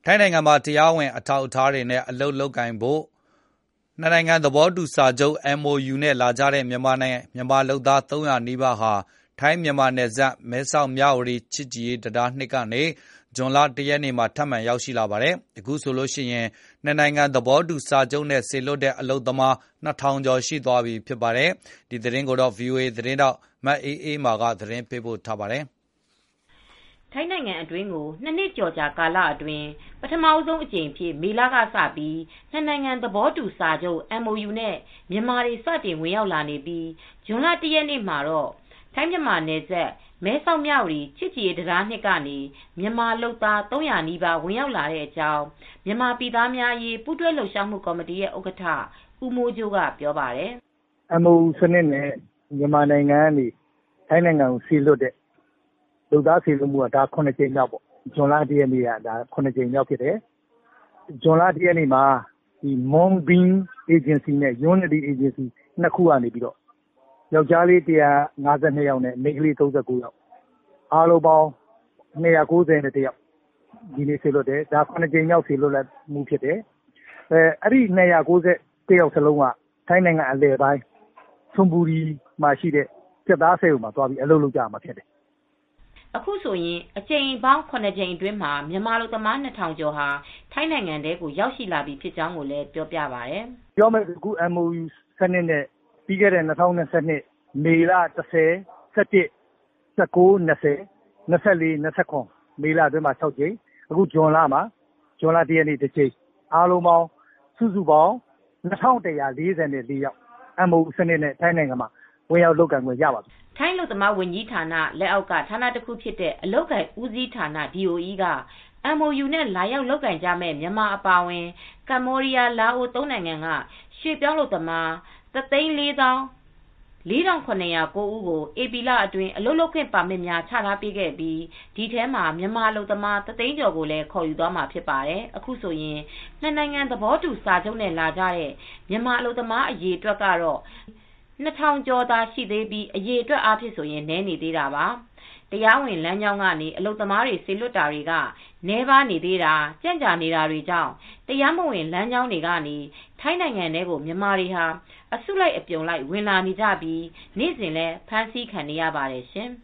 ထိုင်းနိုင်ငံမှာတရားဝင်အထောက်အထားတွေနဲ့အလုပ်လုပ်ကိုင်ဖို့နှစ်နိုင်ငံသဘောတူစာချုပ် MOU နဲ့လာကြတဲ့မြန်မာလုပ်သား300နီးပါးဟာထိုင်းမြန်မာနယ်စပ်မဲဆောက်မြဝတီချစ်ကြည်ရေးတံတား2ကနေဇွန်လ1ရက်နေ့မှာထပ်မံရောက်ရှိလာပါတယ်။အခုဆိုရင်နှစ်နိုင်ငံသဘောတူစာချုပ်နဲ့စေလွှတ်တဲ့အလုပ်သမား2000ကျော်ရှိသွားပြီဖြစ်ပါတယ်။ဒီသတင်းကိုဗွီအိုအေသတင်းထောက်မအေးအေးမာကသတင်းပေးပို့ထားပါတယ်။ထိုင်းနိုင်ငံအတွင်းကို2နှစ်ကျော်ကြာကာလအတွင်းပထမဆုံးအကြိမ်အဖြစ်မေလကစပြီးနှစ်နိုင်ငံသဘောတူစာချုပ် MOU နဲ့မြန်မာတွေစတင်ဝင်ရောက်လာနေပြီးဇွန်လ1ရက်နေ့မှာတော့ထိုင်းမြန်မာနယ်စပ်မဲဆောက်မြဝတီချစ်ကြည်ရေးတံတား2ကနေမြန်မာလုပ်သား300နီးပါးဝင်ရောက်လာတဲ့အကြောင်းမြန်မာပြည်သားများအရေးပူးတွဲလှုပ်ရှားမှုကော်မတီရဲ့ဥက္ကဋ္ဌဦးမိုးကြိုးကပြောပါတယ်။ MOU စနစ်နဲ့မြန်မာနိုင်ငံကနေထိုင်းနိုင်ငံကိုစေလွှတ်တဲ့လုပ်သားစေလွှတ်မှုကဒါ9ကြိမ်မြောက်ပေါ့ဇွန်လ1ရက်နေ့က9ကြိမ်မြောက်ဖြစ်တယ်ဇွန်လ1ရက်နေ့မှာMoonbeam Agency နဲ့ Unity Agency နှစ်ခုကနေပြီးတော့ယောက်ျားလေး152ယောက်နဲ့မိန်းကလေး39ယောက်အားလုံးပေါင်း291ယောက်ဒီနေ့စေလွှတ်တယ်ဒါ9ကြိမ်မြောက်စေလွှတ်မှုဖြစ်တယ်အဲ့ဒီ291ယောက်စလုံးကထိုင်းနိုင်ငံအလယ်ပိုင်းချွန်ဘူရီမှာရှိတဲ့စက်သားစက်ရုံမှာသွားပြီးအလုပ်လုပ်ကြမှာဖြစ်တယ်အခုဆိုရင်အကြိမ်ပေါင်း9ကြိမ်အတွင်းမှာမြန်မာလူသမား2000ကျော်ဟာထိုင်းနိုင်ငံထဲကိုရောက်ရှိလာပြီဖြစ်ကြောင်းကိုလည်းပြောပြပါတယ်။ပြောမယ်ဆိုအခု MOU စနစ်နဲ့ပြီးခဲ့တဲ့2022မေလ10 11 19 20 24 29မေလအတွင်းမှာ6ကြိမ်အခုဇွန်လ1ရက်နေ့တစ်ကြိမ်အားလုံးပေါင်းစုစုပေါင်း2144ယောက် MOU စနစ်နဲ့ထိုင်းနိုင်ငံမှာဝင်ရောက်လုပ်ကိုင်ခွင့်ရပါပြီထိုင်းလူသမားဝန်ကြီးဌာနလက်အောက်ကဌာနတစ်ခုဖြစ်တဲ့အလုပ်ကိုင်ဦးစီးဌာန DOE က MOU နဲ့လာရောက်လုပ်ကိုင်ကြမဲ့မြန်မာအပါအဝင်ကမ္ဘောဒီးယားလာအို3နိုင်ငံကရွှေ့ပြောင်းလုပ်သမား1,449,909ဦးကိုဧပြီလအတွင်းအလုပ်လုပ်ခွင့်ပါမစ်များချထားပေးခဲ့ပြီးဒီထဲမှာမြန်မာအလုပ်သမား1သိန်းကျော်ကိုလည်းခေါ်ယူသွားမှာဖြစ်ပါတယ်အခုဆိုရင်နှစ်နိုင်ငံသဘောတူစာချုပ်နဲ့လာကြတဲ့မြန်မာအလုပ်သမားအရေအတွက်ကတော့2000ကျော်သာရှိသေးပြီးအရေအတွက်အားဖြင့်ဆိုရင်နည်းနေသေးတာပါတရားဝင်လမ်းကြောင်းကနေအလုပ်သမားတွေစေလွှတ်တာတွေကနည်းပါးနေသေးတာကြန့်ကြာနေတာတွေကြောင့်တရားမဝင်လမ်းကြောင်းတွေကနေထိုင်းနိုင်ငံထဲကိုမြန်မာတွေဟာအစုလိုက်အပြုံလိုက်ဝင်လာနေကြပြီးနေ့စဉ်လဲဖမ်းဆီးခံနေရပါတယ်ရှင်